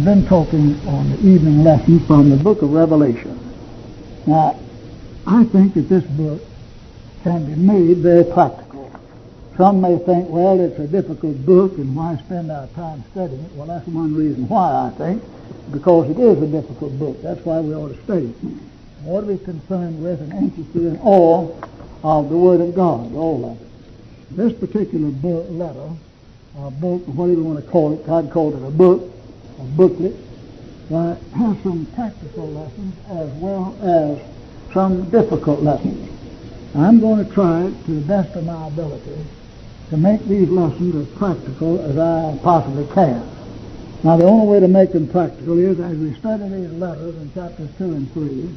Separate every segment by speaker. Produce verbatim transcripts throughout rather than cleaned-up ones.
Speaker 1: I've been talking on the evening lesson from the book of Revelation. Now, I think that this book can be made very practical. Some may think, well, it's a difficult book, and why spend our time studying it? Well, that's one reason why, I think, because it is a difficult book. That's why we ought to study it. We ought to be concerned with and interested in all of the Word of God, all of it. This particular book, letter, a book, whatever you want to call it, God called it a book, a booklet, uh, has some practical lessons as well as some difficult lessons. I'm going to try to the best of my ability to make these lessons as practical as I possibly can. Now, the only way to make them practical is, as we study these letters in chapters two and three,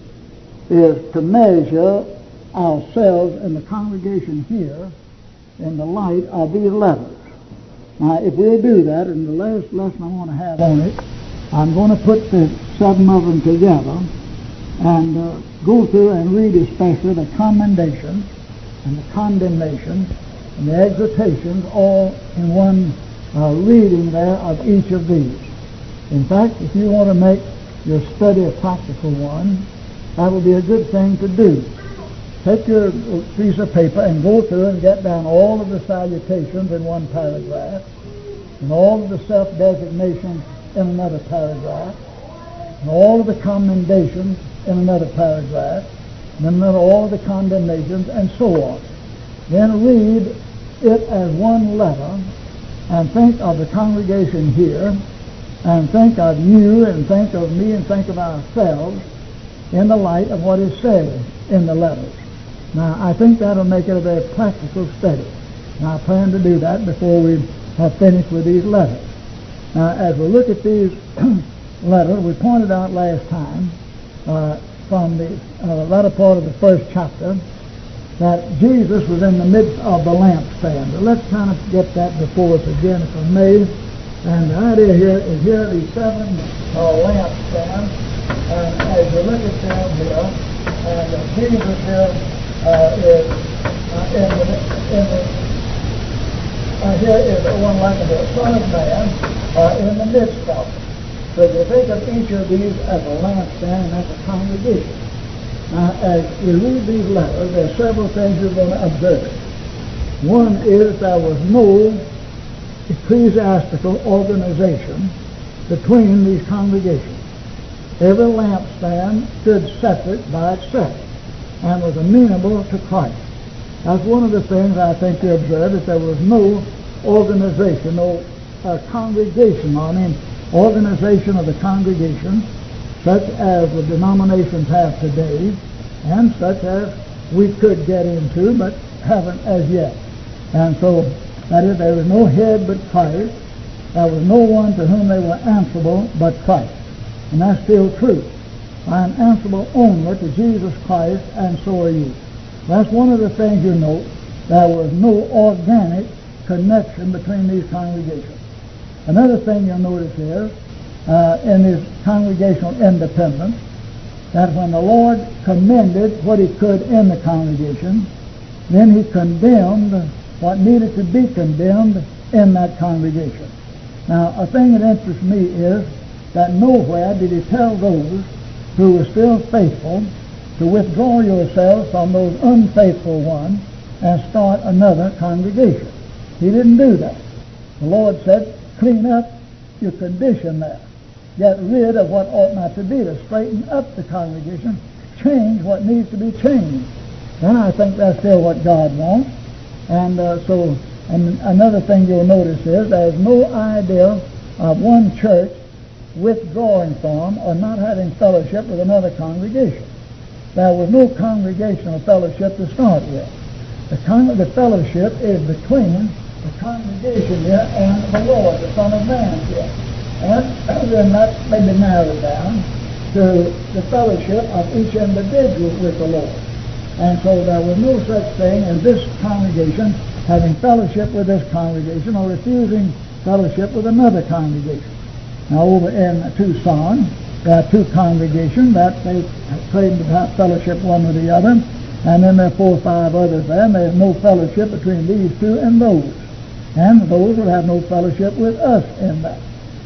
Speaker 1: is to measure ourselves in the congregation here in the light of these letters. Now, if we'll do that, in the last lesson I want to have on it, I'm going to put the seven of them together and uh, go through and read especially the commendations and the condemnations and the exhortations all in one uh, reading there of each of these. In fact, if you want to make your study a practical one, that would be a good thing to do. Take your piece of paper and go through and get down all of the salutations in one paragraph, and all of the self-designations in another paragraph, and all of the commendations in another paragraph, and then all of the condemnations, and so on. Then read it as one letter, and think of the congregation here, and think of you, and think of me, and think of ourselves in the light of what is said in the letters. Now, I think that'll make it a very practical study. Now, I plan to do that before we have finished with these letters. Now, as we look at these letters, we pointed out last time uh, from the uh, latter part of the first chapter that Jesus was in the midst of the lampstand. So let's kind of get that before us again, if I may. And the idea here is here are these seven uh, lampstands, and as you look at them here, and uh, Jesus here Uh, is uh, in the, in the uh, here is the one like the Son of Man uh, in the midst of it. So you think of each of these as a lampstand and as a congregation. Now, as you read these letters, there are several things you're going to observe. One is there was no ecclesiastical organization between these congregations. Every lampstand stood separate by itself and was amenable to Christ. That's one of the things I think you observe, that there was no organization, no uh, congregation, I mean organization of the congregation, such as the denominations have today, and such as we could get into, but haven't as yet. And so, that is, there was no head but Christ. There was no one to whom they were answerable but Christ. And that's still true. I am answerable only to Jesus Christ, and so are you. That's one of the things you note. There was no organic connection between these congregations. Another thing you'll notice is, uh, in his congregational independence, that when the Lord commended what he could in the congregation, then he condemned what needed to be condemned in that congregation. Now, a thing that interests me is that nowhere did he tell those who were still faithful to withdraw yourselves from those unfaithful ones and start another congregation. He didn't do that. The Lord said, clean up your condition there. Get rid of what ought not to be, to straighten up the congregation, change what needs to be changed. And I think that's still what God wants. And uh, so, and another thing you'll notice is there's no idea of one church withdrawing from or not having fellowship with another congregation. There was no congregational fellowship to start with. The, con- the fellowship is between the congregation here and the Lord, the Son of Man here. And then that may be narrowed down to the fellowship of each individual with the Lord. And so there was no such thing as this congregation having fellowship with this congregation or refusing fellowship with another congregation. Now, over in Tucson, there are two congregations that they claim to have fellowship one with the other, and then there are four or five others there, and there's no fellowship between these two and those. And those will have no fellowship with us in that.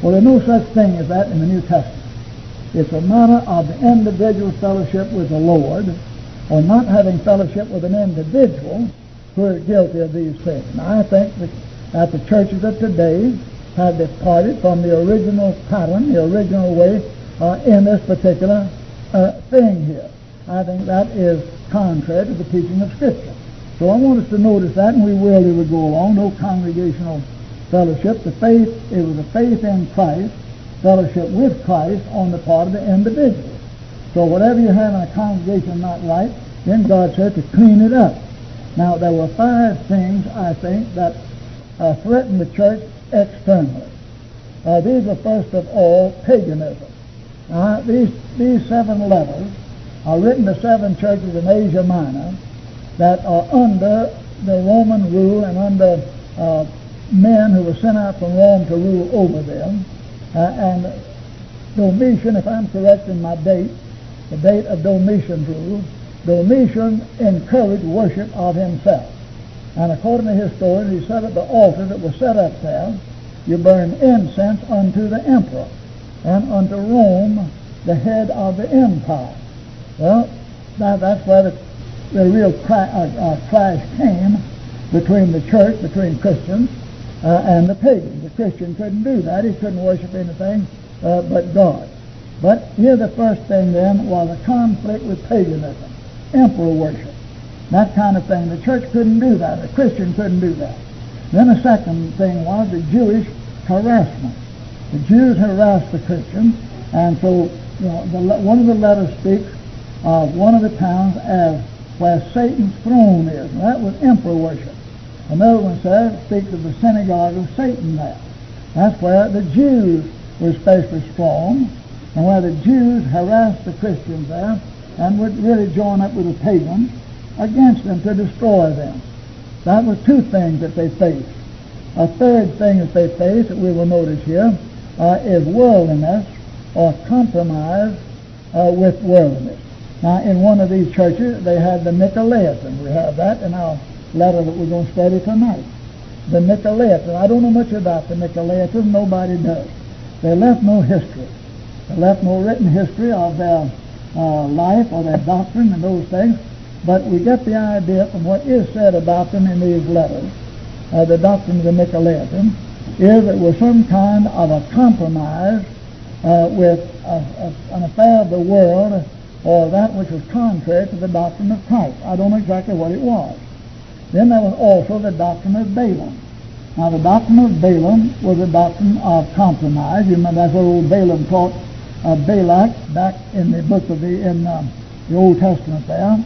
Speaker 1: Well, there's no such thing as that in the New Testament. It's a matter of the individual fellowship with the Lord, or not having fellowship with an individual who are guilty of these things. Now, I think that, that the churches of today have departed from the original pattern, the original way uh, in this particular uh, thing here. I think that is contrary to the teaching of Scripture. So I want us to notice that, and we will as we go along. No congregational fellowship. The faith, it was a faith in Christ, fellowship with Christ on the part of the individual. So whatever you have in a congregation not right, then God said to clean it up. Now, there were five things, I think, that uh, threatened the church externally. Uh, these are, first of all, paganism. Uh, these, these seven letters are written to seven churches in Asia Minor that are under the Roman rule and under uh, men who were sent out from Rome to rule over them. Uh, and Domitian, if I'm correct in my date, the date of Domitian's rule, Domitian encouraged worship of himself. And according to his story, he said at the altar that was set up there, you burn incense unto the emperor and unto Rome, the head of the empire. Well, that, that's where the, the real cra- uh, uh, clash came between the church, between Christians, uh, and the pagans. The Christian couldn't do that. He couldn't worship anything uh, but God. But here the first thing then was a conflict with paganism, emperor worship, that kind of thing. The church couldn't do that. The Christian couldn't do that. Then the second thing was the Jewish harassment. The Jews harassed the Christians, and so you know, the, one of the letters speaks of one of the towns as where Satan's throne is. And that was emperor worship. Another one says, speaks of the synagogue of Satan there. That's where the Jews were especially strong, and where the Jews harassed the Christians there and would really join up with the pagans against them to destroy them. That was two things that they faced. A third thing that they faced that we will notice here uh, is worldliness or compromise uh, with worldliness. Now, in one of these churches, they had the Nicolaitans. We have that in our letter that we're going to study tonight. The Nicolaitans. I don't know much about the Nicolaitans. Nobody does. They left no history. They left no written history of their uh, life or their doctrine and those things. But we get the idea from what is said about them in these letters. Uh, the doctrine of the Nicolaitans is that it was some kind of a compromise uh, with a, a, an affair of the world, or that which was contrary to the doctrine of Christ. I don't know exactly what it was. Then there was also the doctrine of Balaam. Now, the doctrine of Balaam was a doctrine of compromise. You remember that's what old Balaam taught uh, Balak back in the book of the in uh, the Old Testament there.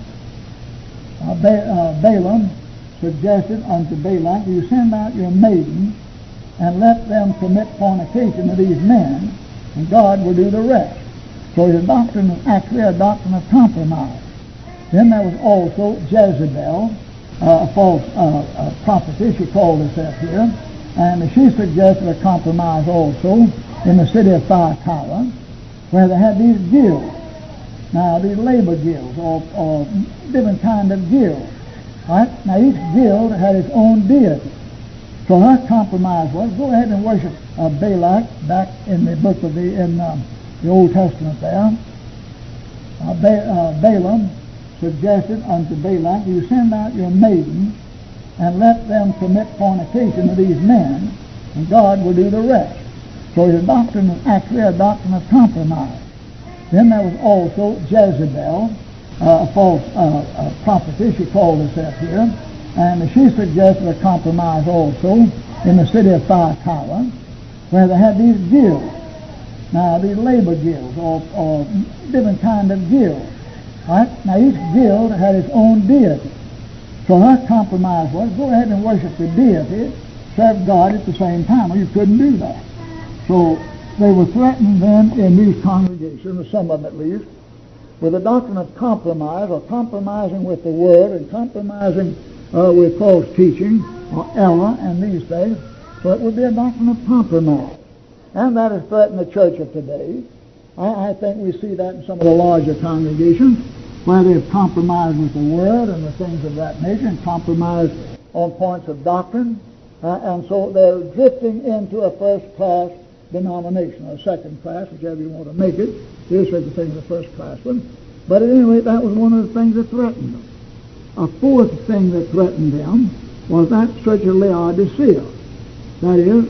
Speaker 1: Uh, ba- uh, Balaam suggested unto Balak, you send out your maidens and let them commit fornication to these men, and God will do the rest. So his doctrine was actually a doctrine of compromise. Then there was also Jezebel, uh, a false uh, a prophetess, she called herself here, and she suggested a compromise also in the city of Thyatira, where they had these guilds. Now, these labor guilds, or, or different kind of guilds. Right? Now, each guild had its own deity. So her compromise was, go ahead and worship uh, Balak back in the book of the, in um, the Old Testament there. Uh, ba- uh, Balaam suggested unto Balak, you send out your maidens and let them commit fornication to these men, and God will do the rest. So his doctrine was actually a doctrine of compromise. Then there was also Jezebel, uh, a false uh, a prophetess, she called herself here, and she suggested a compromise also in the city of Thyatira, where they had these guilds. Now, these labor guilds, or, or different kind of guilds. Right? Now, each guild had its own deity. So her compromise was, go ahead and worship the deity, serve God at the same time. Well, you couldn't do that. So they were threatened then in these congregations, some of them at least, with a doctrine of compromise, or compromising with the Word, and compromising uh, with false teaching, or error, and these things. So it would be a doctrine of compromise. And that has threatened the church of today. I, I think we see that in some of the larger congregations, where they've compromised with the Word and the things of that nature, and compromised on points of doctrine. Uh, and so they're drifting into a first-class denomination, or second class, whichever you want to make it. There's such a thing as a first class one. But at any rate, that was one of the things that threatened them. A fourth thing that threatened them was that church of Laodicea. That is,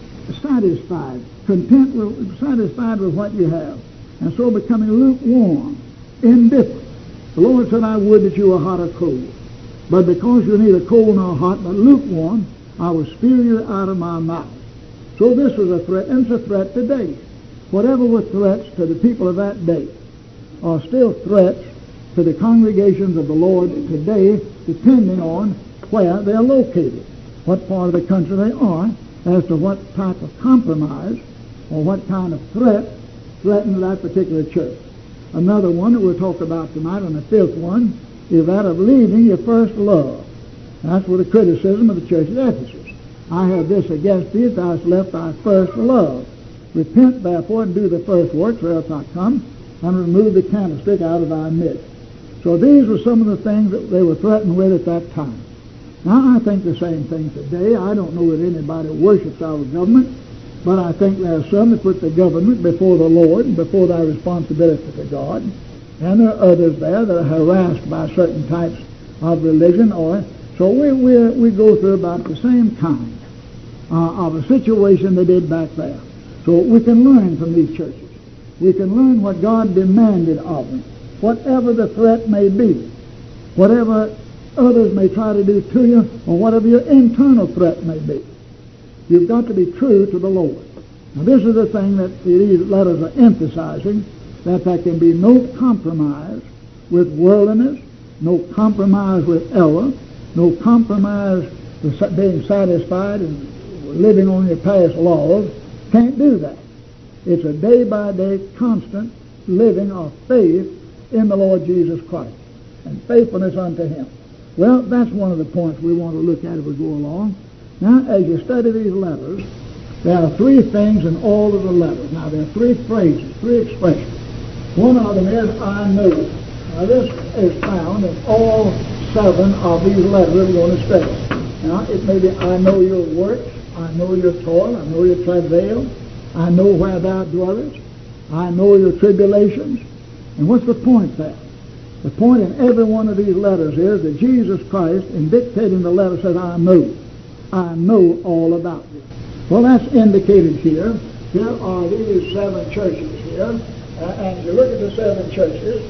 Speaker 1: satisfied, content with, satisfied with what you have, and so becoming lukewarm, indifferent. The Lord said, I would that you were hot or cold. But because you're neither cold nor hot, but lukewarm, I will spew you out of my mouth. So this was a threat, and it's a threat today. Whatever were threats to the people of that day are still threats to the congregations of the Lord today, depending on where they're located, what part of the country they are, as to what type of compromise or what kind of threat threatens that particular church. Another one that we'll talk about tonight, and the fifth one, is that of leaving your first love. That's what the criticism of the church at Ephesus. I have this against thee, thou hast left thy first love. Repent therefore and do the first works, or else I come and remove the candlestick out of thy midst. So these were some of the things that they were threatened with at that time. Now I think the same thing today. I don't know that anybody worships our government, but I think there are some that put the government before the Lord and before their responsibility to God. And there are others there that are harassed by certain types of religion. Or so we we we go through about the same kind uh, of a situation they did back there. So we can learn from these churches. We can learn what God demanded of them, whatever the threat may be, whatever others may try to do to you, or whatever your internal threat may be. You've got to be true to the Lord. Now this is the thing that these letters are emphasizing, that there can be no compromise with worldliness, no compromise with error, no compromise with being satisfied and living on your past laws. Can't do that. It's a day-by-day constant living of faith in the Lord Jesus Christ and faithfulness unto Him. Well, that's one of the points we want to look at as we go along. Now, as you study these letters, there are three things in all of the letters. Now, there are three phrases, three expressions. One of them is, I know. Now, this is found in all seven of these letters we're going to study. Now, it may be, I know your works, I know your toil, I know your travail, I know where thou dwellest, I know your tribulations. And what's the point there? The point in every one of these letters is that Jesus Christ, in dictating the letter, says, I know. I know all about you. Well, that's indicated here. Here are these seven churches here. Uh, and if you look at the seven churches,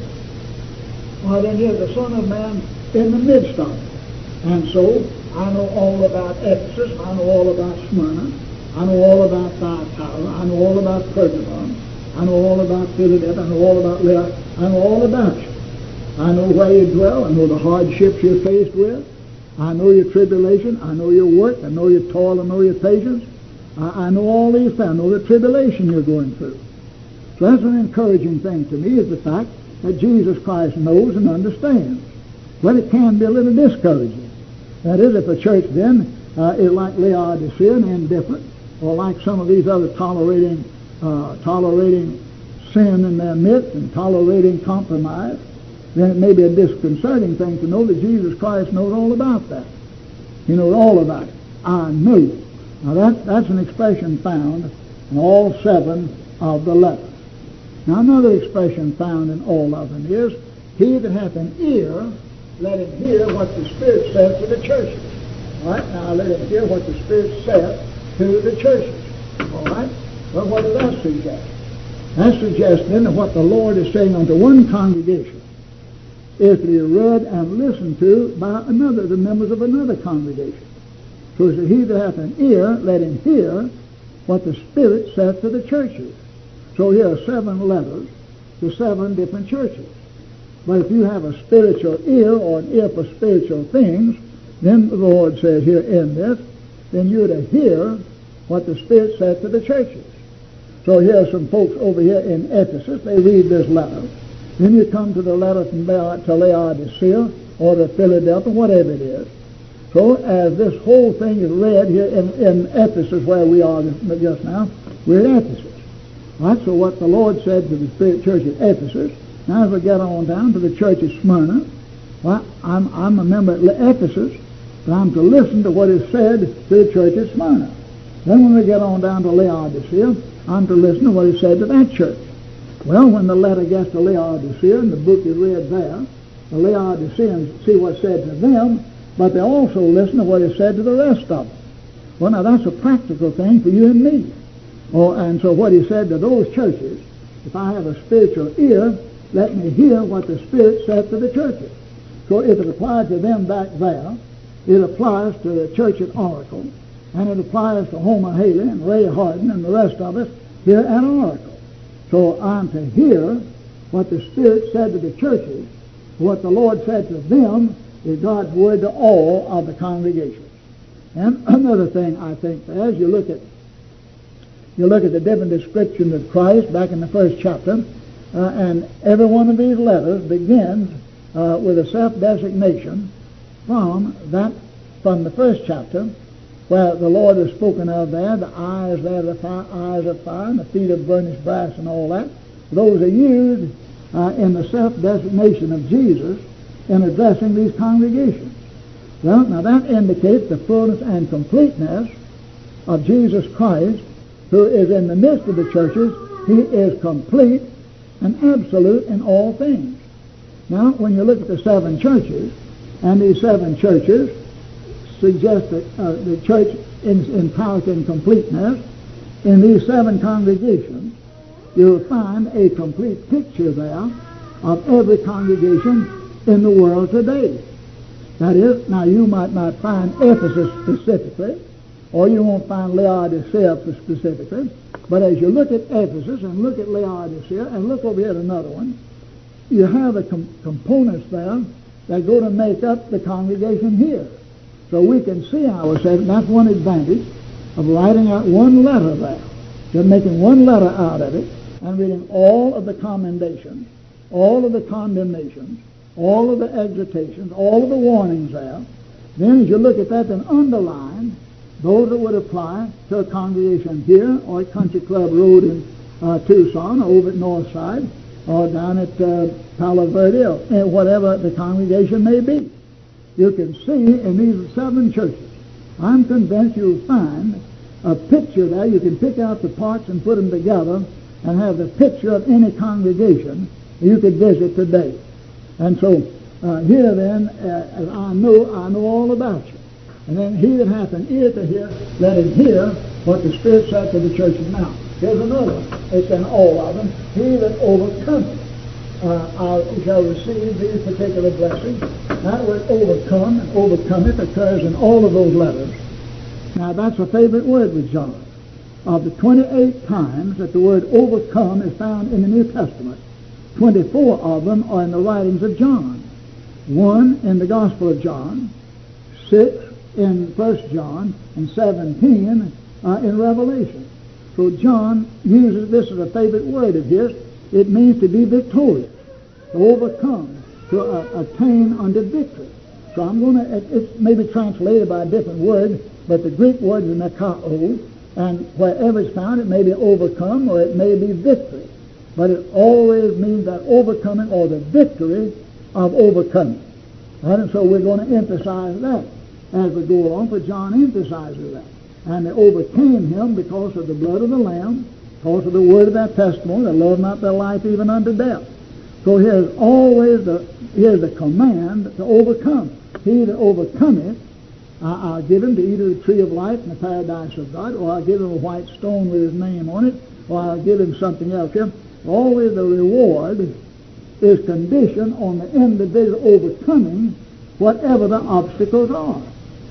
Speaker 1: well, then here's the Son of Man in the midst of it. And so, I know all about Ephesus. I know all about Smyrna. I know all about Thyatira. I know all about Pergamum. I know all about Philadelphia. I know all about Leah. I know all about you. I know where you dwell. I know the hardships you're faced with. I know your tribulation. I know your work. I know your toil. I know your patience. I, I know all these things. I know the tribulation you're going through. So that's an encouraging thing to me, is the fact that Jesus Christ knows and understands. But it can be a little discouraging. That is, if a church then uh, is like Laodicea and indifferent, or like some of these other tolerating, uh, tolerating sin in their midst and tolerating compromise, then it may be a disconcerting thing to know that Jesus Christ knows all about that. He knows all about it. I know. Now that, that's an expression found in all seven of the letters. Now another expression found in all of them is, he that hath an ear, let him hear what the Spirit says to the churches. All right? Now let him hear what the Spirit says to the churches. All right? Well, what does that suggest? That suggests then that what the Lord is saying unto one congregation is to be read and listened to by another, the members of another congregation. So it says, he that hath an ear, let him hear what the Spirit saith to the churches. So here are seven letters to seven different churches. But if you have a spiritual ear, or an ear for spiritual things, then the Lord says here in this, then you're to hear what the Spirit said to the churches. So here are some folks over here in Ephesus. They read this letter. Then you come to the letter from to Laodicea or to Philadelphia, whatever it is. So as this whole thing is read here in, in Ephesus, where we are just now, we're at Ephesus. All right, so what the Lord said to the Spirit church at Ephesus, now as we get on down to the church of Smyrna, well, I'm, I'm a member at Ephesus, but I'm to listen to what is said to the church of Smyrna. Then when we get on down to Laodicea, I'm to listen to what he said to that church. Well, when the letter gets to Laodicea, and the book is read there, the Laodiceans see what's said to them, but they also listen to what is said to the rest of them. Well, now that's a practical thing for you and me. Oh, and so what he said to those churches, if I have a spiritual ear, let me hear what the Spirit said to the churches. So if it applies to them back there, it applies to the church at Oracle, and it applies to Homer Haley and Ray Harden and the rest of us here at Oracle. So I'm to hear what the Spirit said to the churches. What the Lord said to them is God's word to all of the congregations. And another thing I think, as you look at you look at the different descriptions of Christ back in the first chapter, uh, and every one of these letters begins uh, with a self-designation from that from the first chapter, where the Lord is spoken of there, the eyes there, the fire, eyes of fire, and the feet of burnished brass, and all that. Those are used uh, in the self-designation of Jesus in addressing these congregations. Well, now that indicates the fullness and completeness of Jesus Christ, who is in the midst of the churches. He is complete and absolute in all things. Now, when you look at the seven churches, and these seven churches suggest that uh, the church in, in character and completeness, in these seven congregations, you'll find a complete picture there of every congregation in the world today. That is, now you might not find Ephesus specifically, or you won't find Laodicea specifically, but as you look at Ephesus and look at Laodicea and look over here at another one, you have the com- components there that go to make up the congregation here. So we can see ourselves, and that's one advantage of writing out one letter there, just making one letter out of it, and reading all of the commendations, all of the condemnations, all of the exhortations, all of the warnings there. Then as you look at that, then underline those that would apply to a congregation here, or at Country Club Road in uh, Tucson, or over at Northside, or down at uh, Palo Verde, or uh, whatever the congregation may be. You can see in these seven churches, I'm convinced you'll find a picture there. You can pick out the parts and put them together and have the picture of any congregation you could visit today. And so uh, here then, uh, as I know, I know all about you. And then he that hath an ear to hear, let him hear what the Spirit said to the churches. Now, here's another one. It's in all of them. He that overcometh uh, I shall receive these particular blessings. That word overcome and overcometh occurs in all of those letters. Now, that's a favorite word with John. Of the twenty-eight times that the word overcome is found in the New Testament, twenty-four of them are in the writings of John. One in the Gospel of John, six in First John, and seventeen uh, in Revelation. So John uses this as a favorite word of his. It means to be victorious, to overcome, to uh, attain unto victory. So I'm going to, it, it's maybe translated by a different word, but the Greek word is nekao, and wherever it's found, it may be overcome or it may be victory. But it always means that overcoming or the victory of overcoming. And so we're going to emphasize that as we go along, for John emphasizes that. And they overcame him because of the blood of the Lamb, because of the word of their testimony, they loved not their life even unto death. So here's always the, here's the command to overcome. He that overcometh, I, I'll give him to eat of the tree of life in the paradise of God, or I'll give him a white stone with his name on it, or I'll give him something else here. Always the reward is conditioned on the individual overcoming whatever the obstacles are.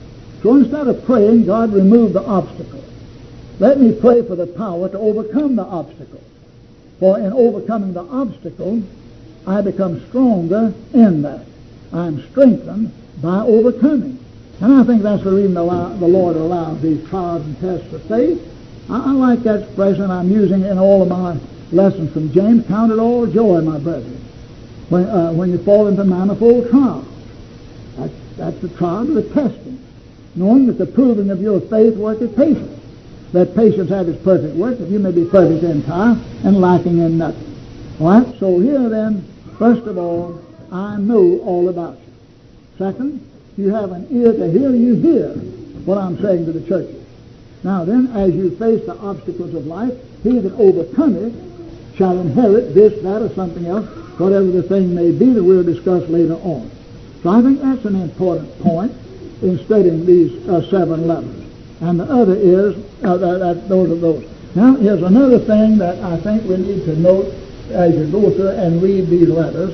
Speaker 1: So instead of praying, God, remove the obstacle, let me pray for the power to overcome the obstacle. For in overcoming the obstacle, I become stronger in that. I'm strengthened by overcoming. And I think that's the reason the Lord allows these trials and tests of faith. I, I like that expression. I'm using it in all of my lessons from James. Count it all joy, my brethren, when, uh, when you fall into manifold trials. That's, that's the trial of the testing, knowing that the proving of your faith worketh patience. Let patience have its perfect work, that you may be perfect entire and lacking in nothing. All right? So here then, first of all, I know all about you. Second, you have an ear to hear, you hear what I'm saying to the churches. Now then, as you face the obstacles of life, he that overcometh shall inherit this, that, or something else, whatever the thing may be that we'll discuss later on. So I think that's an important point in studying these uh, seven letters. And the other is, uh, that, that, those are those. Now, here's another thing that I think we need to note as you go through and read these letters.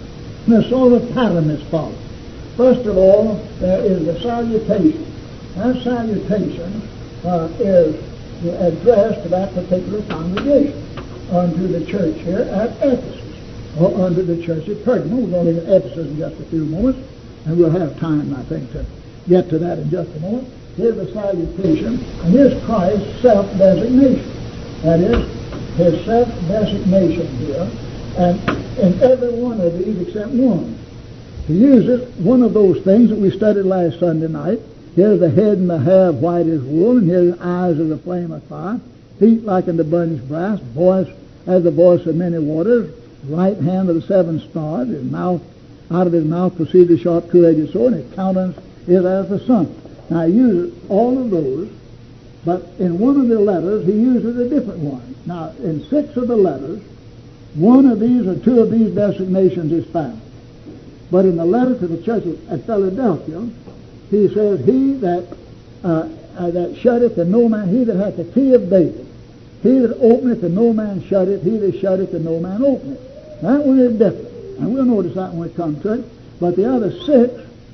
Speaker 1: The sort of pattern is followed. First of all, there is the salutation. That salutation uh, is addressed to that particular congregation, unto the church here at Ephesus, or unto the church at Pergamum. We're going to look at Ephesus in just a few moments, and we'll have time, I think, to get to that in just a moment. Here's the salutation, and here's Christ's self-designation. That is, his self-designation here, and in every one of these except one. He uses one of those things that we studied last Sunday night. Here's the head and the hair of white as wool, and here's the eyes as a flame of fire, feet like unto burnished brass, voice as the voice of many waters, right hand of the seven stars, his mouth, out of his mouth proceeds a sharp two-edged sword, and his countenance is as the sun. Now he uses all of those, but in one of the letters he uses a different one. Now in six of the letters, one of these or two of these designations is found. But in the letter to the church at Philadelphia, he says, he that uh, uh, that shutteth and no man, he that hath the key of David, he that openeth and no man shutteth, he that shutteth and no man openeth. That one is different, and we'll notice that when we come to it. But the other six,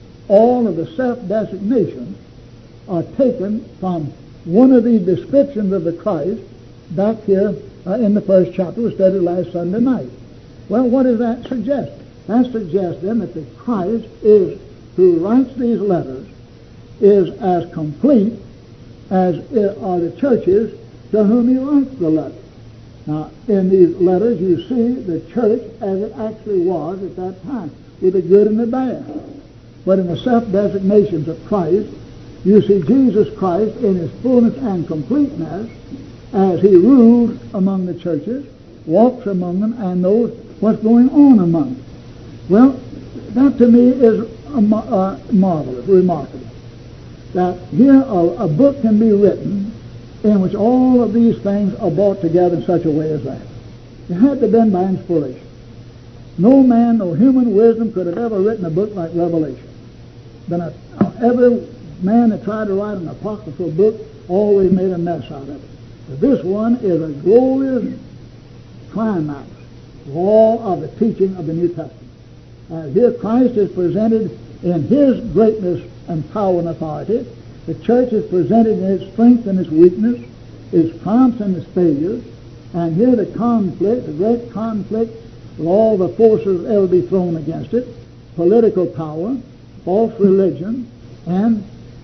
Speaker 1: all of the self-designations are taken from one of these descriptions of the Christ back here uh, in the first chapter we studied last Sunday night. Well, what does that suggest? That suggests then that the Christ is, who writes these letters, is as complete as are the churches to whom he writes the letter. Now, in these letters you see the church as it actually was at that time, with the good and the bad. But in the self-designations of Christ, you see Jesus Christ in his fullness and completeness as he rules among the churches, walks among them, and knows what's going on among them. Well, that to me is a, uh, marvelous, remarkable. That here a, a book can be written in which all of these things are brought together in such a way as that. It had to have been by inspiration. No man, no human wisdom could have ever written a book like Revelation. Then a, every man that tried to write an apocryphal book always made a mess out of it. But this one is a glorious climax of all of the teaching of the New Testament. Uh, here Christ is presented in his greatness and power and authority. The church is presented in its strength and its weakness, its triumphs and its failures. And here the conflict, the great conflict with all the forces that ever be thrown against it, political power, false religion, and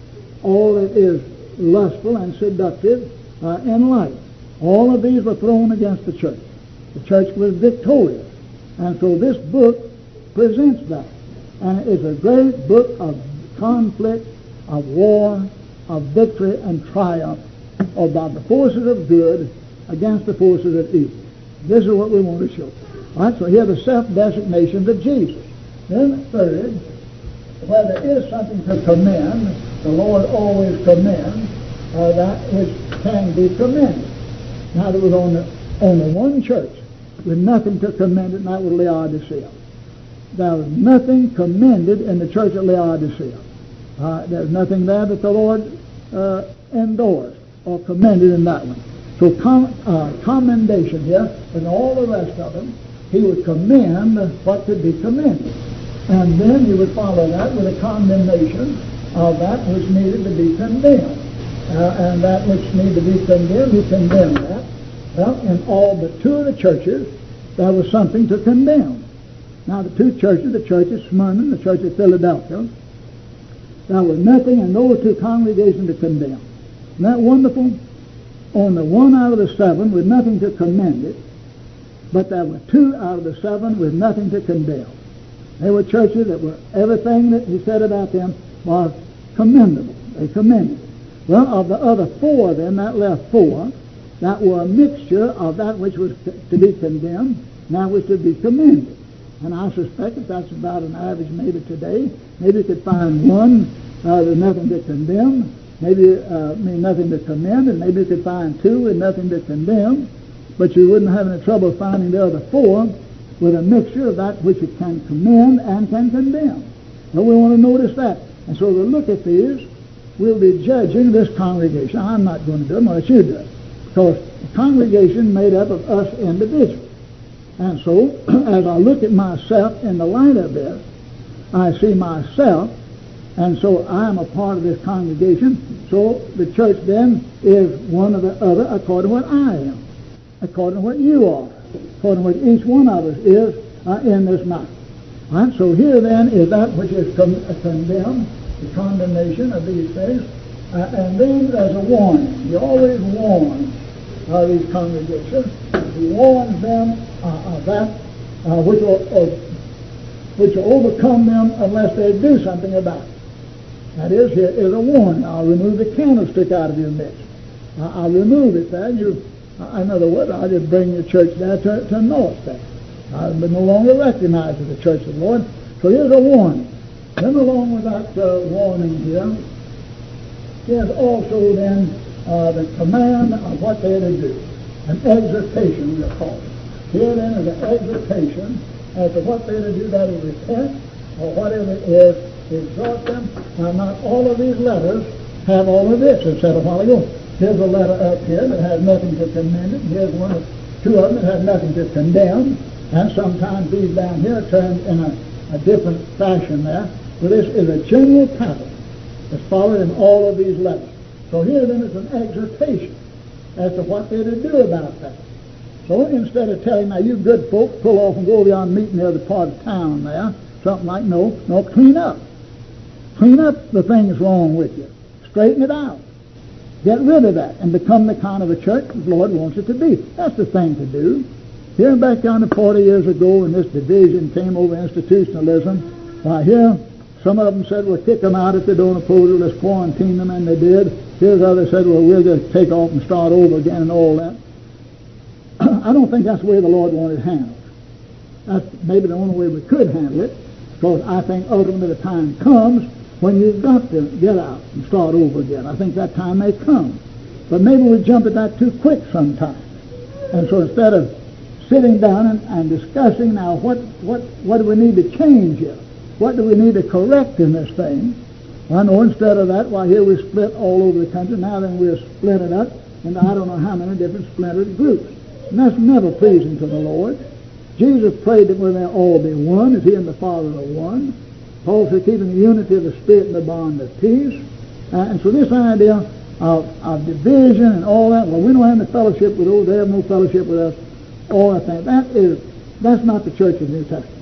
Speaker 1: all that is lustful and seductive uh, in life. All of these were thrown against the church. The church was victorious. And so this book presents that. And it's a great book of conflict, of war, of victory and triumph about the forces of good against the forces of evil. This is what we want to show. All right, so here are the self-designations of Jesus. Then third, where there is something to commend, the Lord always commends uh, that which can be commended. Now there was only, only one church with nothing to commend it, and that was Laodicea. There was nothing commended in the church at Laodicea. Uh, there's nothing there that the Lord uh, endorsed or commended in that one. So com- uh, commendation here, and all the rest of them, he would commend what could be commended. And then he would follow that with a condemnation of that which needed to be condemned. Uh, and that which needed to be condemned, he condemned that. Well, in all but two of the churches, there was something to condemn. Now, the two churches, the church of Smyrna and the church of Philadelphia, there was nothing in those two congregations to condemn. Isn't that wonderful? Only one out of the seven with nothing to commend it, but there were two out of the seven with nothing to condemn. They were churches that were, everything that he said about them was commendable. They commended it. Well, of the other four then, that left four, that were a mixture of that which was to be condemned and that which to be commended. And I suspect that that's about an average maybe today. Maybe you could find one uh, with nothing to condemn, maybe uh, mean nothing to commend, and maybe you could find two with nothing to condemn, but you wouldn't have any trouble finding the other four with a mixture of that which it can commend and can condemn. But we want to notice that. And so to look at these, we'll be judging this congregation. I'm not going to do it, I'm going to let you do it. Because the congregation made up of us individuals. And so, as I look at myself in the light of this, I see myself, and so I am a part of this congregation. So the church then is one of the other according to what I am, according to what you are, according to what each one of us is uh, in this matter. All right, so here then is that which is con- condemned, the condemnation of these things, uh, and then there's a warning. You always warn uh, these congregations. He warns them uh, of that uh, which will, uh, which will overcome them unless they do something about it. That is, here is a warning. I'll remove the candlestick out of your midst. Uh, I'll remove it there. You, uh, in other words, I'll just bring your church there to, to know it's there. I'll be no longer recognized as the church of the Lord. So here's a warning. Then along with that uh, warning here, there's also then uh, the command of what they're to do. An exhortation, we'll call it. Here then is an exhortation as to what they're to do, that is repent, or whatever it is, exhort them. Now, not all of these letters have all of this. I said a while ago, here's a letter up here that has nothing to commend it. Here's one of two of them that has nothing to condemn. And sometimes these down here turn in a, a different fashion there. But this is a general pattern that's followed in all of these letters. So here then is an exhortation as to what they're to do about that. So instead of telling, now you good folk, pull off and go over there and meet in the other part of town there, something like, no, no, clean up. Clean up the things wrong with you. Straighten it out. Get rid of that and become the kind of a church the Lord wants it to be. That's the thing to do. Here back down to forty years ago when this division came over institutionalism, why here some of them said, well, kick them out if they don't oppose it, let's quarantine them, and they did. Here's others said, well, we'll just take off and start over again and all that. I don't think that's the way the Lord wanted it handled. That's maybe the only way we could handle it, because I think ultimately the time comes when you've got to get out and start over again. I think that time may come. But maybe we jump at that too quick sometimes. And so instead of sitting down and, and discussing now what, what, what do we need to change here? What do we need to correct in this thing? I know instead of that, why here we split all over the country. Now then we're split it up into I don't know how many different splintered groups. And that's never pleasing to the Lord. Jesus prayed that we may all be one, as he and the Father are one. Paul said, keeping the unity of the Spirit and the bond of peace. Uh, and so this idea of, of division and all that, well, we don't have any fellowship with those, they have no fellowship with us, all that thing. That is, that's not the church of the New Testament.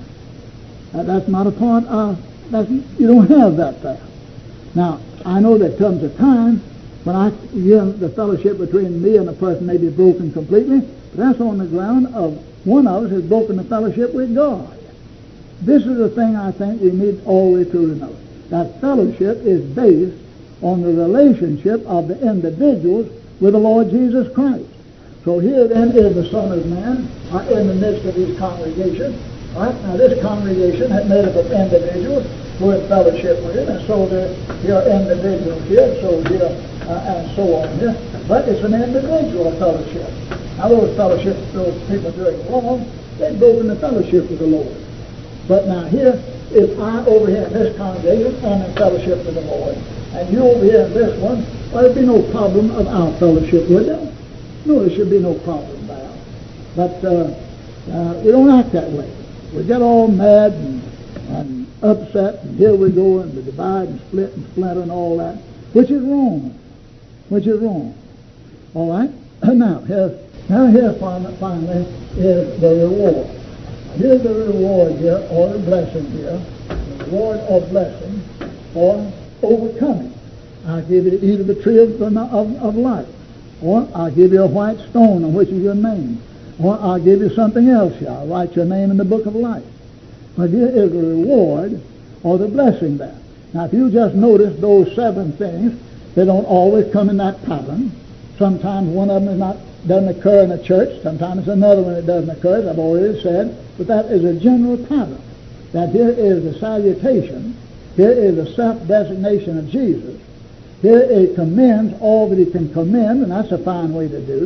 Speaker 1: Uh, that's not a part of, that's, you don't have that there. Now, I know there comes a time when I, you know, the fellowship between me and a person may be broken completely, but that's on the ground of one of us has broken the fellowship with God. This is the thing I think we need always to know. That fellowship is based on the relationship of the individuals with the Lord Jesus Christ. So here then is the Son of Man uh, in the midst of these congregations. All right, now this congregation had made up of individuals who had fellowship with him, and so there, there are individuals here, so here, uh, and so on here. But it's an individual fellowship. Now those fellowships, those people doing wrong, they've broken the fellowship with the Lord. But now here, if I over here in this congregation am in fellowship with the Lord, and you over here in this one, well, there'd be no problem of our fellowship, would there? No, there should be no problem there. But uh, uh, we don't act that way. We get all mad and, and upset, and here we go, and we divide and split and splinter and all that, which is wrong. Which is wrong. All right? Now, here, now here finally is the reward. Here's the reward here, or the blessing here, the reward or blessing for overcoming. I'll give you to eat of the tree of, of, of life. Or I'll give you a white stone on which is your name. Or I'll give you something else here. I'll write your name in the book of life. But here is the reward or the blessing there. Now, if you just notice those seven things, they don't always come in that pattern. Sometimes one of them is not, doesn't occur in a church. Sometimes it's another one that doesn't occur, as I've already said. But that is a general pattern. That here is the salutation. Here is the self-designation of Jesus. Here it commends all that he can commend, and that's a fine way to do.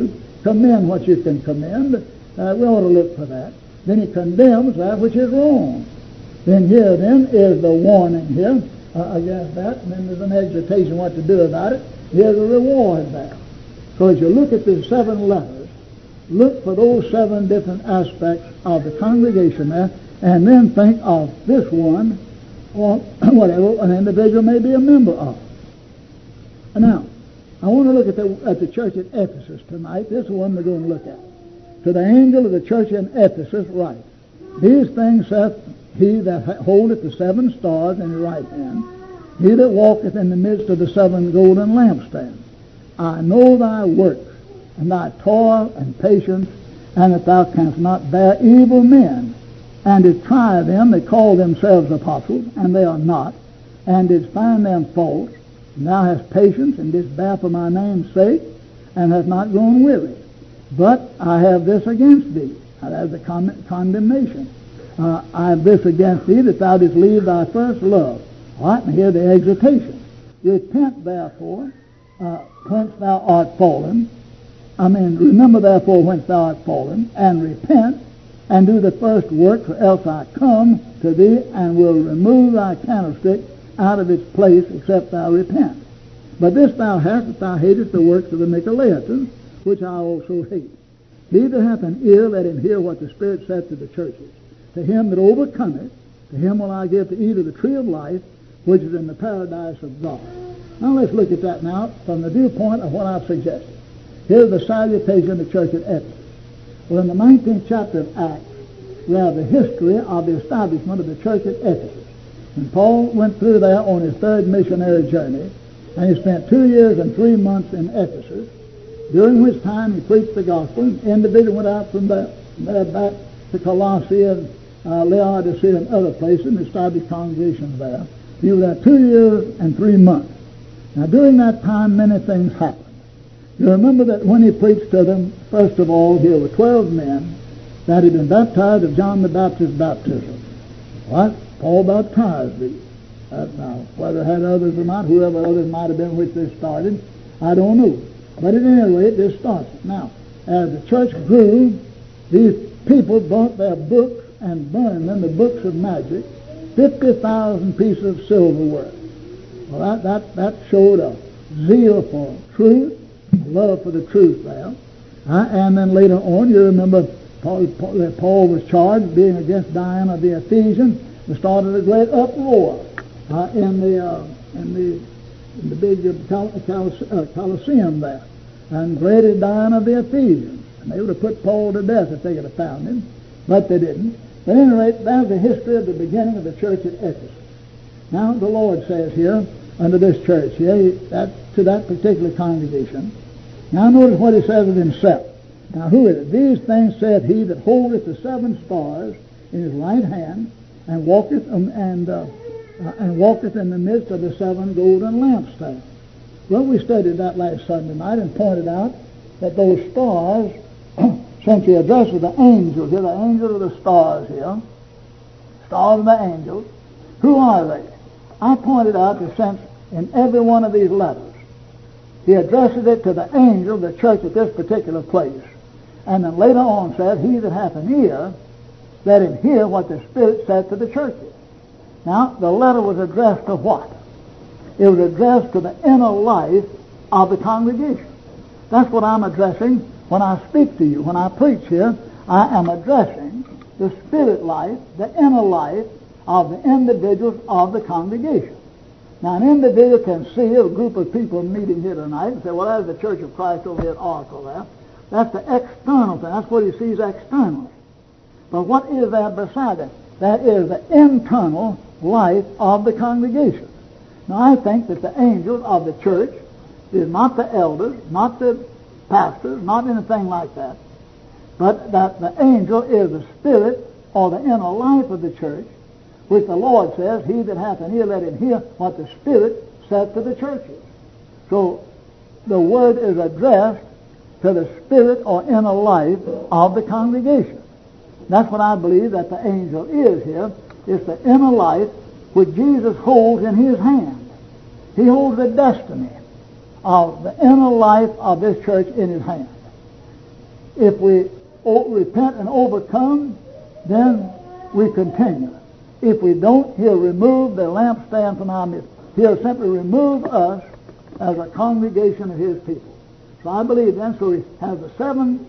Speaker 1: commend what you can commend. Uh, we ought to look for that. Then he condemns that which is wrong. Then here then is the warning here uh, against that, and then there's an exhortation what to do about it. Here's a reward there. So as you look at the seven letters, look for those seven different aspects of the congregation there, and then think of this one, or whatever an individual may be a member of. Now, I want to look at the, at the church at Ephesus tonight. This is the one we're going to look at. To the angel of the church in Ephesus write, These things saith he that holdeth the seven stars in his right hand, he that walketh in the midst of the seven golden lampstands. I know thy works, and thy toil and patience, and that thou canst not bear evil men, and didst try them that call themselves apostles, and they are not, and didst find them false. And thou hast patience, and didst bear for my name's sake, and hast not grown weary. But I have this against thee, that is the con- condemnation. Uh, I have this against thee, that thou didst leave thy first love. All right, and here the exhortation. Repent therefore, uh, whence thou art fallen. I mean, remember therefore whence thou art fallen, and repent, and do the first work, or else I come to thee, and will remove thy candlestick out of its place, except thou repent. But this thou hast, that thou hatest the works of the Nicolaitans, which I also hate. He that hath an ear, let him hear what the Spirit saith to the churches. To him that overcometh, to him will I give to eat of the tree of life, which is in the paradise of God. Now let's look at that now from the viewpoint of what I've suggested. Here's the salutation of the church at Ephesus. Well, in the nineteenth chapter of Acts, we have the history of the establishment of the church at Ephesus. And Paul went through there on his third missionary journey, and he spent two years and three months in Ephesus, during which time he preached the gospel. Individuals went out from there, there back to Colossae and uh, Laodicea and other places and established congregations there. He was there two years and three months. Now, during that time, many things happened. You remember that when he preached to them, first of all, here were twelve men that had been baptized of John the Baptist's baptism. What? Paul baptized these. Uh, now, whether it had others or not, whoever others might have been which they started, I don't know. But at any rate, this started. Now, as the church grew, these people brought their books and burned them, the books of magic, fifty thousand pieces of silverware. Well, that, that, that showed a zeal for truth, love for the truth there. Uh, and then later on, you remember Paul, Paul, Paul was charged being against Diana of the Ephesians. They started a great uproar uh, in the uh, in the in the big uh, uh, Colosseum there, and greated Diana of the Ephesians. And they would have put Paul to death if they could have found him, but they didn't. But at any rate, that's the history of the beginning of the church at Ephesus. Now the Lord says here, under this church here, that, to that particular congregation. Now notice what he says of himself. Now who is it? These things said he that holdeth the seven stars in his right hand, and walketh um, and uh, uh, and walketh in the midst of the seven golden lampstands. Well, we studied that last Sunday night and pointed out that those stars, since he addresses the angels here, the angels of the stars here, stars of the angels, who are they? I pointed out the sense in every one of these letters. He addresses it to the angel of the church at this particular place. And then later on said, he that hath an ear, let him hear what the Spirit said to the churches. Now, the letter was addressed to what? It was addressed to the inner life of the congregation. That's what I'm addressing when I speak to you. When I preach here, I am addressing the spirit life, the inner life of the individuals of the congregation. Now, an individual can see a group of people meeting here tonight and say, well, there's the Church of Christ over here at Oracle there. That's the external thing. That's what he sees externally. But what is there beside it? That is the internal life of the congregation. Now, I think that the angels of the church is not the elders, not the pastors, not anything like that, but that the angel is the spirit or the inner life of the church, which the Lord says, he that hath an ear, let him hear what the Spirit said to the churches. So the word is addressed to the spirit or inner life of the congregation. That's what I believe that the angel is here. It's the inner life which Jesus holds in his hand. He holds the destiny of the inner life of this church in his hand. If we o- repent and overcome, then we continue. If we don't, He'll remove the lampstand from our midst. He'll simply remove us as a congregation of His people. So I believe then, so we have the seven,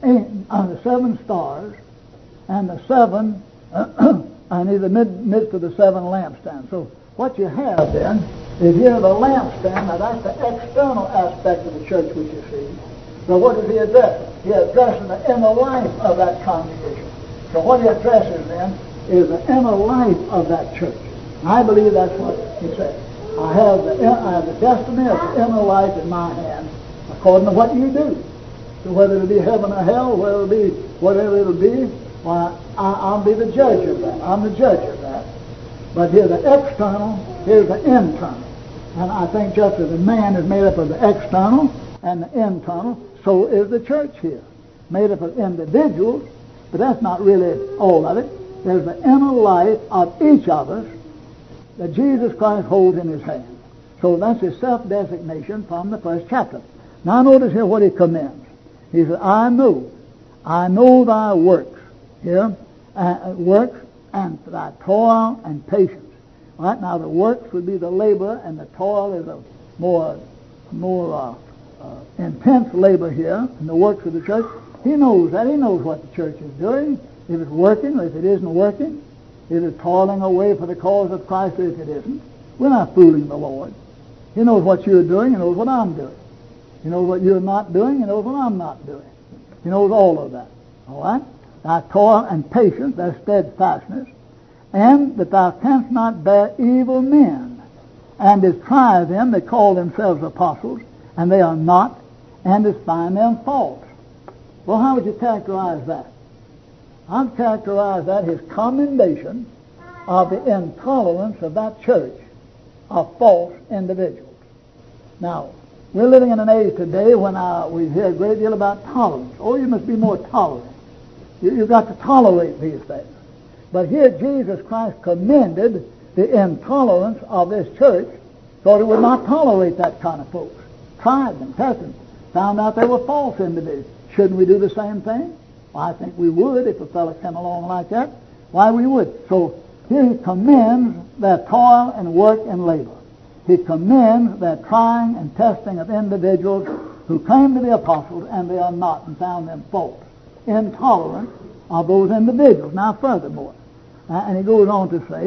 Speaker 1: uh, the seven stars and the seven, uh, and in the mid, midst of the seven lampstands. So what you have then is here the lampstand. Now that's the external aspect of the church which you see. So what does He address? He addresses the inner life of that congregation. So what He addresses then is the inner life of that church. I believe that's what He said. I have the, I have the destiny of the inner life in my hand, according to what you do. So whether it'll be heaven or hell, whether it'll be whatever it'll be, why I, I'll be the judge of that. I'm the judge of that. But here's the external, here's the internal. And I think just as a man is made up of the external and the internal, so is the church here, made up of individuals, but that's not really all of it. There's the inner life of each of us that Jesus Christ holds in His hand. So that's His self-designation from the first chapter. Now notice here what He commends. He says, I know, I know thy works, here, uh, works and thy toil and patience. All right, now the works would be the labor, and the toil is a more, more uh, uh, intense labor here in the works of the church. He knows that. He knows what the church is doing, if it's working or if it isn't working. Is it toiling away for the cause of Christ or if it isn't? We're not fooling the Lord. He knows what you're doing. He knows what I'm doing. He knows what you're not doing. He knows what I'm not doing. He knows all of that. All right? Thy toil and patience, thy steadfastness, and that thou canst not bear evil men, and didst try them that call themselves apostles, and they are not, and didst find them false. Well, how would you characterize that? I'd characterize that his commendation of the intolerance of that church of false individuals. Now, we're living in an age today when uh, we hear a great deal about tolerance. Oh, you must be more tolerant. You, you've got to tolerate these things. But here Jesus Christ commended the intolerance of this church so it would not tolerate that kind of folks. Tried them, tested them, found out they were false individuals. Shouldn't we do the same thing? Well, I think we would if a fellow came along like that. Why, we would. So here he commends their toil and work and labor. He commends their trying and testing of individuals who claim to be apostles and they are not, and found them false, intolerant of those individuals. Now, furthermore, uh, and he goes on to say,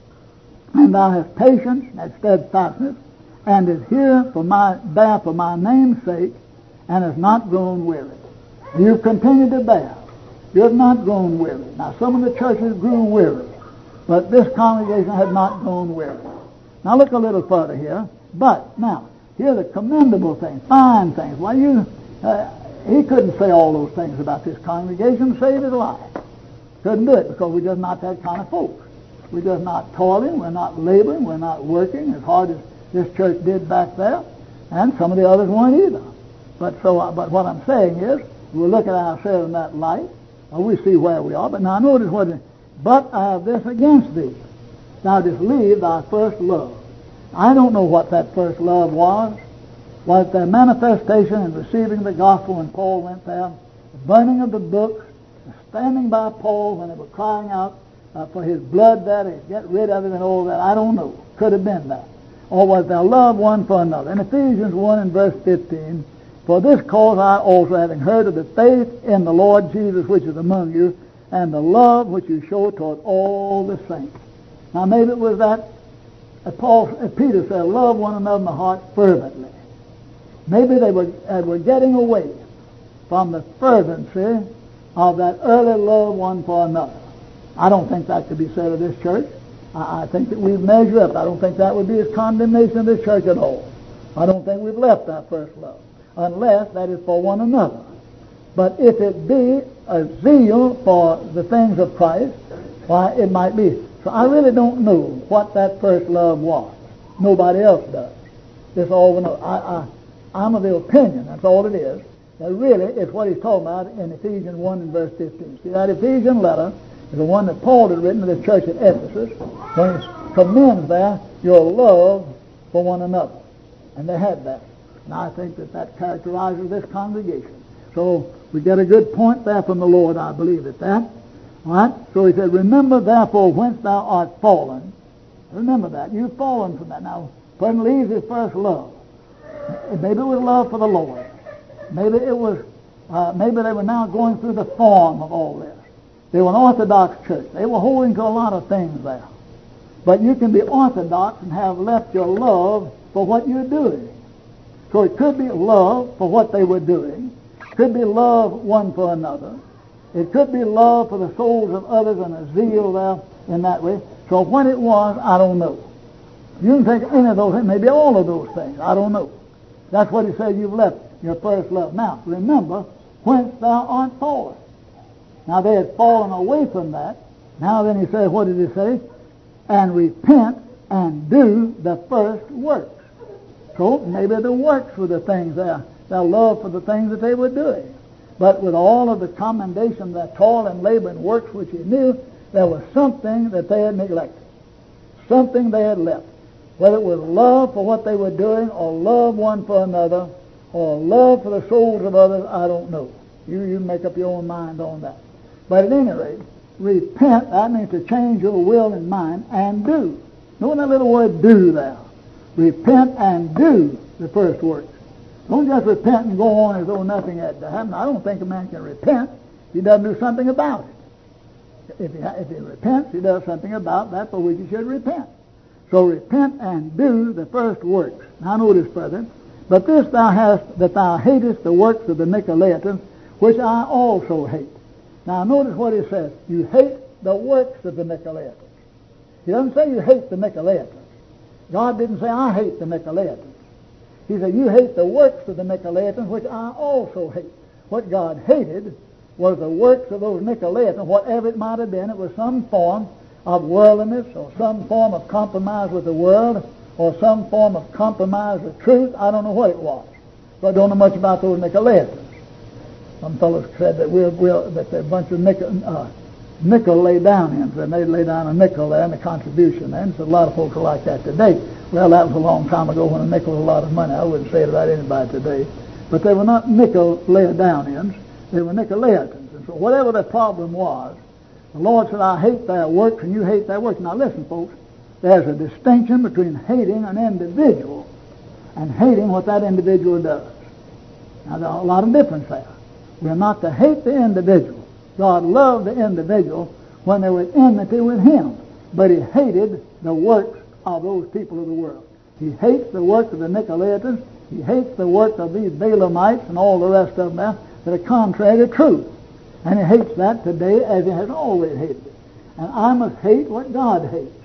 Speaker 1: and thou hast patience and steadfastness, and is here for my bear for my name's sake, and has not grown weary. You've continued to bear. You have not grown weary. Now, some of the churches grew weary, but this congregation had not grown weary. Now, look a little further here. But, now, here are the commendable things, fine things. Why, you, uh, he couldn't say all those things about this congregation, save his life. Couldn't do it because we're just not that kind of folks. We're just not toiling, we're not laboring, we're not working as hard as this church did back there, and some of the others weren't either. But so, uh, but what I'm saying is, we look at ourselves in that light, and we see where we are. But now notice what it is. But I have this against thee. Thou didst leave thy first love. I don't know what that first love was. Was it the manifestation and receiving the gospel when Paul went there? The burning of the books, standing by Paul when they were crying out uh, for his blood there to get rid of it and all that? I don't know. Could have been that. Or was there love one for another? In Ephesians one and verse fifteen, for this cause I also, having heard of the faith in the Lord Jesus which is among you, and the love which you show toward all the saints. Now maybe it was that uh, Paul, uh, Peter said, love one another in the heart fervently. Maybe they were, uh, were getting away from the fervency of that early love one for another. I don't think that could be said of this church. I, I think that we've measured up. I don't think that would be his condemnation of this church at all. I don't think we've left our first love, unless that is for one another. But if it be a zeal for the things of Christ, why, it might be. So I really don't know what that first love was. Nobody else does. This all we know. I, I, I'm of the opinion, that's all it is, that really it's what he's talking about in Ephesians one and verse fifteen. See, that Ephesian letter is the one that Paul had written to the church at Ephesus, when he commends there your love for one another. And they had that. And I think that that characterizes this congregation. So we get a good point there from the Lord, I believe, at that. All right? So he said, remember therefore whence thou art fallen. Remember that. You've fallen from that. Now, person leaves his first love. Maybe it was love for the Lord. Maybe it was, uh, maybe they were now going through the form of all this. They were an Orthodox church. They were holding to a lot of things there. But you can be Orthodox and have left your love for what you're doing. So it could be love for what they were doing. It could be love one for another. It could be love for the souls of others and a zeal there in that way. So what it was, I don't know. You can take any of those things, maybe all of those things. I don't know. That's what he said, you've left your first love. Now, remember whence thou art fallen. Now, they had fallen away from that. Now then he said, what did he say? And repent and do the first works. So maybe the works were the things there, their love for the things that they were doing. But with all of the commendation, their toil and labor and works which he knew, there was something that they had neglected. Something they had left. Whether it was love for what they were doing, or love one for another, or love for the souls of others, I don't know. You, you make up your own mind on that. But at any rate, repent, that means to change your will and mind, and do. Notice that little word do there. Repent and do the first works. Don't just repent and go on as though nothing had happened. I don't think a man can repent if he doesn't do something about it. If he, if he repents, he does something about that for which he should repent. So repent and do the first works. Now notice further, but this thou hast, that thou hatest the works of the Nicolaitans, which I also hate. Now notice what he says. You hate the works of the Nicolaitans. He doesn't say you hate the Nicolaitans. God didn't say, I hate the Nicolaitans. He said, you hate the works of the Nicolaitans, which I also hate. What God hated was the works of those Nicolaitans, whatever it might have been. It was some form of worldliness, or some form of compromise with the world, or some form of compromise with truth. I don't know what it was. So I don't know much about those Nicolaitans. Some fellows said that we're, we're that they're a bunch of nickel, uh, nickel lay down in, and they lay down a nickel there in the contribution there. And so a lot of folks are like that today. Well, that was a long time ago when a nickel was a lot of money. I wouldn't say it about anybody today. But they were not nickel lay down ins. They were Nicolaitans. And so whatever the problem was, the Lord said, I hate their works and you hate their works. Now listen, folks, there's a distinction between hating an individual and hating what that individual does. Now there's a lot of difference there. We're not to hate the individual. God loved the individual when they were in enmity with him, but he hated the works of those people of the world. He hates the works of the Nicolaitans. He hates the works of these Balaamites and all the rest of them there that are contrary to truth. And he hates that today as he has always hated it. And I must hate what God hates.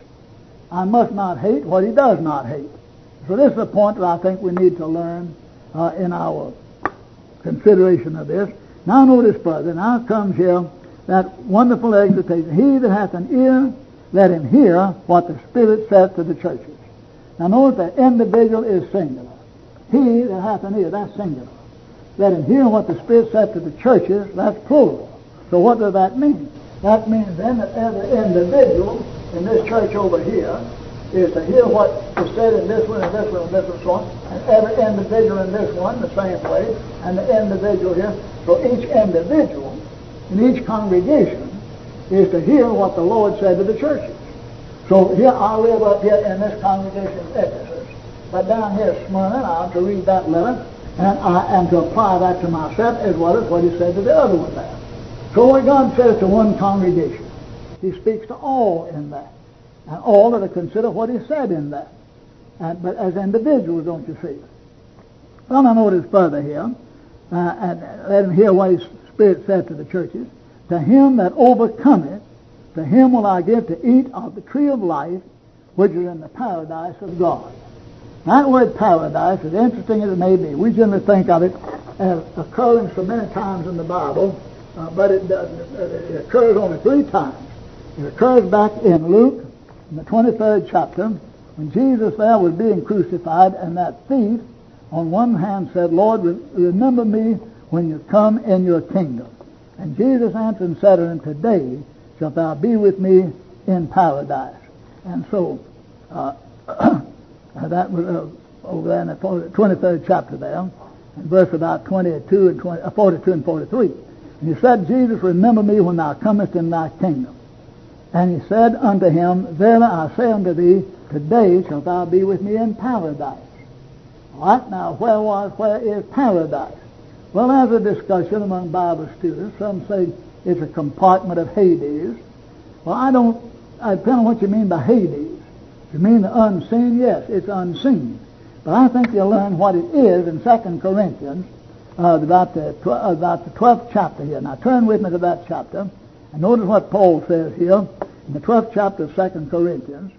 Speaker 1: I must not hate what he does not hate. So this is a point that I think we need to learn uh, in our consideration of this. Now notice further, now comes here that wonderful exhortation. He that hath an ear, let him hear what the Spirit saith to the churches. Now notice that individual is singular. He that hath an ear, that's singular. Let him hear what the Spirit saith to the churches, that's plural. So what does that mean? That means then that every individual in this church over here is to hear what is said in this one and this one and this one and so on, and every individual in this one the same way, and the individual here. So each individual in each congregation is to hear what the Lord said to the churches. So here I live up here in this congregation of Ephesus, but down here at Smyrna I am to read that letter, and I am to apply that to myself as well as what he said to the other one there. So what God says to one congregation, he speaks to all in that. And all are to consider what he said in that. And, but as individuals, don't you see? Well, now notice further here, uh, and let him hear what his Spirit said to the churches. To him that overcometh, to him will I give to eat of the tree of life, which is in the paradise of God. That word paradise, as interesting as it may be, we generally think of it as occurring so many times in the Bible, uh, but it doesn't. It occurs only three times. It occurs back in Luke, in the twenty-third chapter, when Jesus there was being crucified, and that thief on one hand said, Lord, remember me when you come in your kingdom. And Jesus answered and said unto him, today shalt thou be with me in paradise. And so, uh, that was uh, over there in the twenty-third chapter there. verse about twenty-two and twenty, uh, forty-two and forty-three. And he said, Jesus, remember me when thou comest in thy kingdom. And he said unto him, verily I say unto thee, today shalt thou be with me in paradise. All right, now where was, where is paradise? Well, there's a discussion among Bible students. Some say it's a compartment of Hades. Well, I don't, I depend on what you mean by Hades. If you mean the unseen, yes, it's unseen. But I think you'll learn what it is in Second Corinthians, uh, about, the tw- about the twelfth chapter here. Now turn with me to that chapter, and notice what Paul says here in the twelfth chapter of Second Corinthians,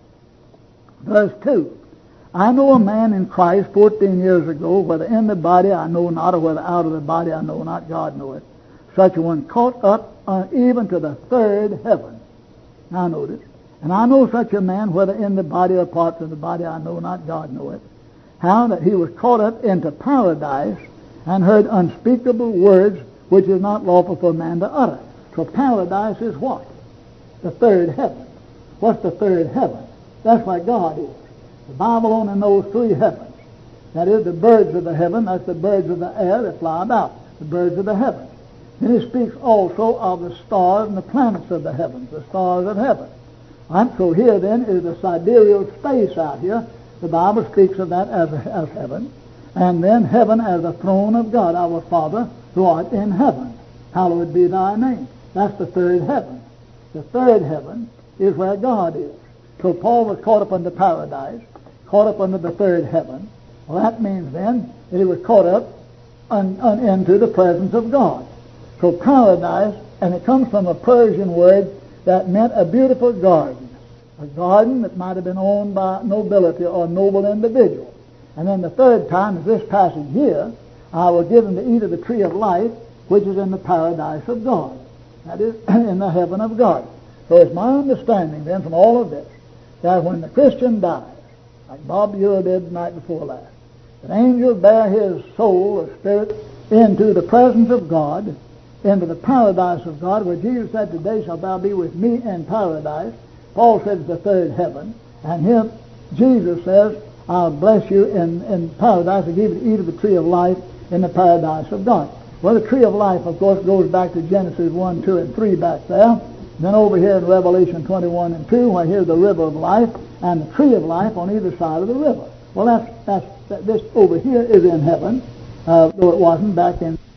Speaker 1: verse two. I know a man in Christ fourteen years ago, whether in the body I know not, or whether out of the body I know not, God knoweth, such a one caught up uh, even to the third heaven. Now notice. And I know such a man, whether in the body or parts of the body I know not, God knoweth, how that he was caught up into paradise and heard unspeakable words which is not lawful for man to utter. So paradise is what? The third heaven. What's the third heaven? That's where God is. The Bible only knows three heavens. That is, the birds of the heaven, that's the birds of the air that fly about, the birds of the heaven. Then he speaks also of the stars and the planets of the heavens, the stars of heaven. And so here then is the sidereal space out here. The Bible speaks of that as, as heaven. And then heaven as the throne of God, our Father, who art in heaven. Hallowed be thy name. That's the third heaven. The third heaven is where God is. So Paul was caught up under paradise, caught up under the third heaven. Well, that means then that he was caught up un, un, into the presence of God. So paradise, and it comes from a Persian word that meant a beautiful garden. A garden that might have been owned by nobility or noble individual. And then the third time is this passage here, I was given to eat of the tree of life, which is in the paradise of God. That is, in the heaven of God. So it's my understanding then from all of this, that when the Christian dies, like Bob Ewer did the night before last, that angels bear his soul or spirit into the presence of God, into the paradise of God, where Jesus said, today shalt thou be with me in paradise. Paul said it's the third heaven. And here Jesus says, I'll bless you in, in paradise and give you to eat of the tree of life in the paradise of God. Well, the tree of life, of course, goes back to Genesis one, two, and three back there. Then over here in Revelation twenty-one and two, where here's the river of life and the tree of life on either side of the river. Well, that's, that's that, this over here is in heaven, uh, though it wasn't back in